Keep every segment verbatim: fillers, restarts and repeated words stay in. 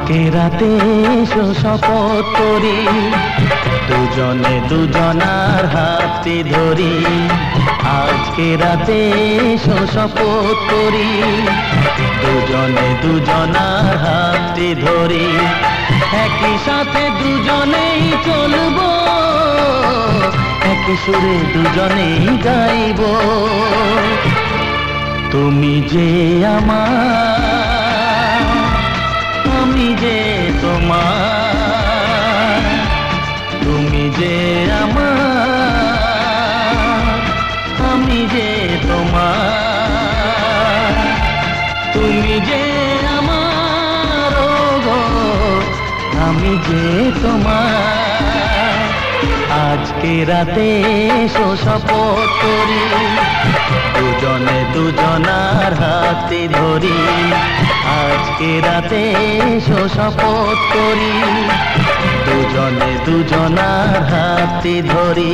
আজকে রাতে এসো শপথ করি, দুজনে দুজনার হাতটি ধরি। আজকে রাতে এসো শপথ করি, দুজনে দুজনার হাতটি ধরি। একই সাথে দুজনেই চলবো, একই সুরে দুজনেই গাইব। তুমি যে আমার, আমি যে তোমার। তুমি যে আমার, আমি যে তোমার। তুমি যে আমার, ও গো আমি যে তোমার। আজকে রাতে এসো শপথ করি, দুজনে দুজনার হাতে ধরি। আজকে রাতে এসো শপথ করি, দুজনে দুজনার হাতে ধরি।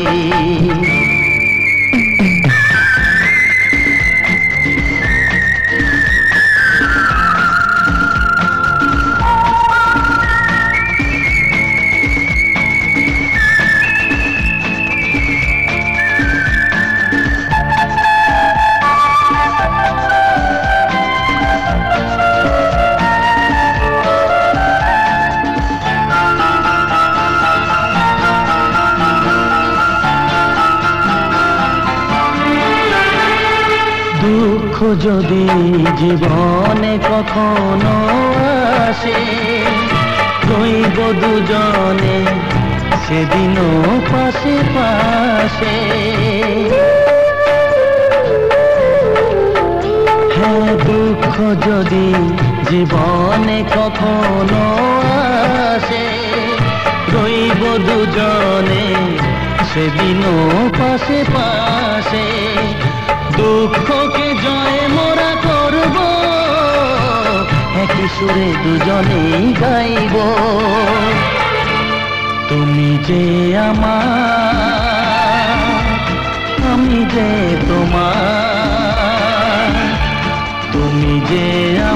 দুঃখ যদি জীবনে কখনো আসে, রইব দুজনে সেদিনও পাশে পাশে। হ্যাঁ, দুঃখ যদি জীবনে কখনো আসে, রইব দুজনে সেদিনও পাশে পাশে। দুঃখকে জয় মোরা করব, একই সুরে দুজনেই গাইব। তুমি যে আমার, আমি যে তোমার। তুমি যে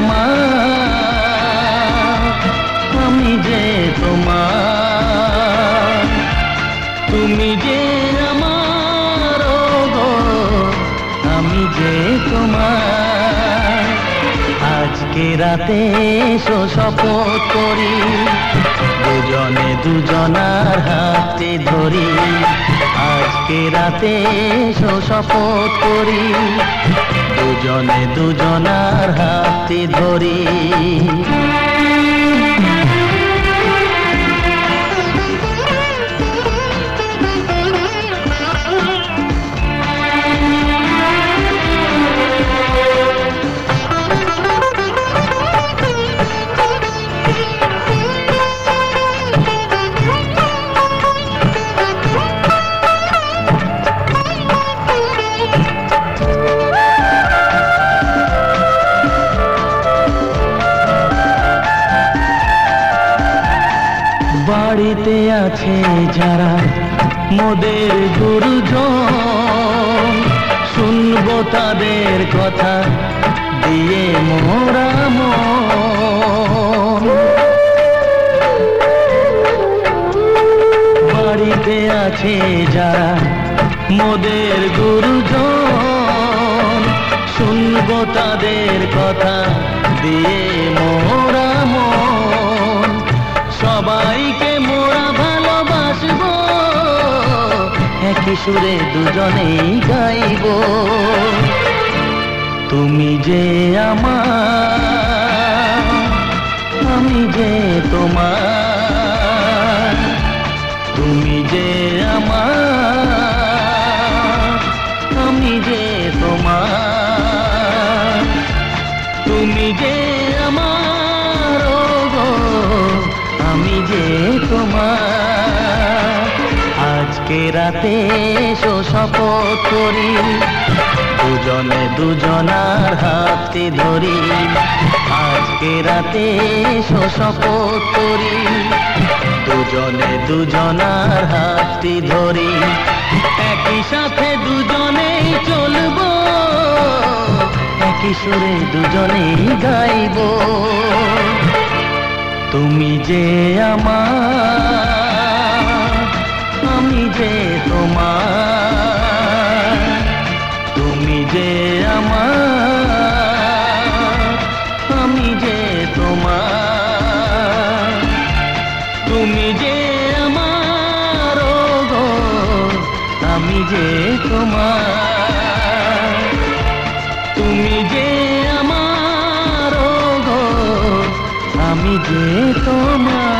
আমার, আমি যে তোমার। তুমি যে আমার, ও গো আমি যে তোমার। আজকে রাতে এসো শপথ করি, দুজনে দুজনার হাতে ধরি। আজকে রাতে এসো শপথ করি, দুজনে দুজনার হাতে ধরি। বাড়িতে আছে যারা মোদের গুরুজন, শুনবো তাদের কথা দিয়ে মোরা মন। বাড়িতে আছে যারা মোদের গুরুজন, শুনবো তাদের কথা দিয়ে মোরা মন। সবাইকে মোরা ভালোবাসবো, একই সুরে দুজনেই গাইব। তুমি যে আমার, আমি যে তোমার। তুমি যে আমার, আমি যে তোমার। তুমি যে আমার, ও গো আমি যে তোমার। আজকে রাতে এসো শপথ করি, দুজনে দুজনার হাতে ধরি। আজকে রাতে এসো শপথ করি, দুজনে দুজনার হাতে ধরি। একই সাথে দুজনেই চলবো, একই সুরে দুজনেই গাইব। তুমি যে আমার, আমি যে তোমার। তুমি যে আমার, আমি যে তোমার। তুমি যে আমার, ও গো আমি যে তোমার। তুমি যে আমার, ও গো আমি যে তোমার।